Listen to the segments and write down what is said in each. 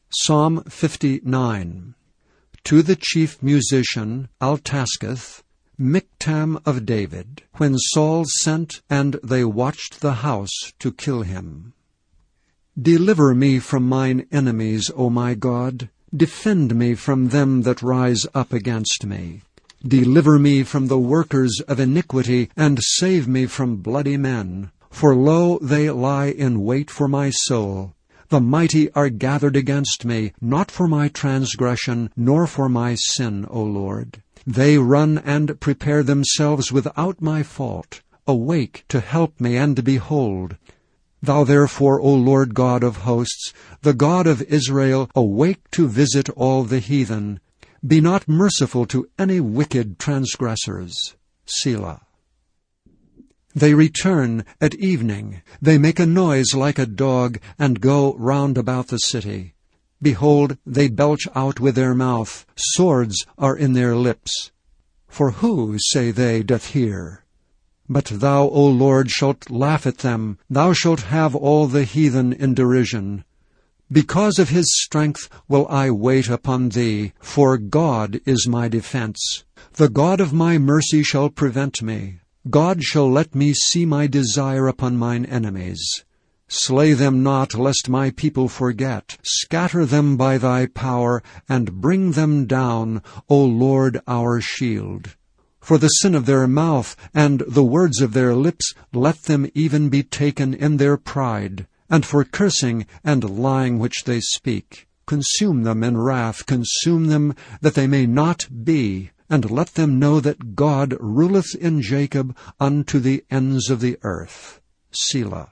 Psalm 59. To the chief musician Altaschith, Miktam of David, when Saul sent and they watched the house to kill him. Deliver me from mine enemies, O my God. Defend me from them that rise up against me. Deliver me from the workers of iniquity, and save me from bloody men. For lo, they lie in wait for my soul. The mighty are gathered against me, not for my transgression, nor for my sin, O Lord. They run and prepare themselves without my fault. Awake to help me, and behold. Thou therefore, O Lord God of hosts, the God of Israel, awake to visit all the heathen. Be not merciful to any wicked transgressors. Selah. They return at evening. They make a noise like a dog, and go round about the city. Behold, they belch out with their mouth. Swords are in their lips. For who, say they, doth hear? But thou, O Lord, shalt laugh at them. Thou shalt have all the heathen in derision. Because of his strength will I wait upon thee, for God is my defense. The God of my mercy shall prevent me. God shall let me see my desire upon mine enemies. Slay them not, lest my people forget. Scatter them by thy power, and bring them down, O Lord our shield. For the sin of their mouth and the words of their lips, let them even be taken in their pride, and for cursing and lying which they speak. Consume them in wrath, consume them, that they may not be, and let them know that God ruleth in Jacob unto the ends of the earth. Selah.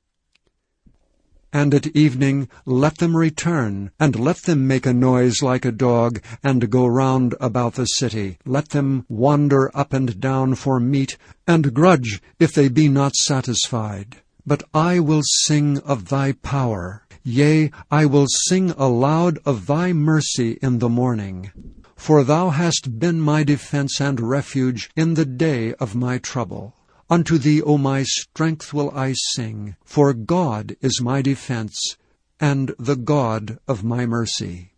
And at evening let them return, and let them make a noise like a dog, and go round about the city. Let them wander up and down for meat, and grudge if they be not satisfied. But I will sing of thy power. Yea, I will sing aloud of thy mercy in the morning. For thou hast been my defense and refuge in the day of my trouble. Unto thee, O my strength, will I sing, for God is my defense, and the God of my mercy.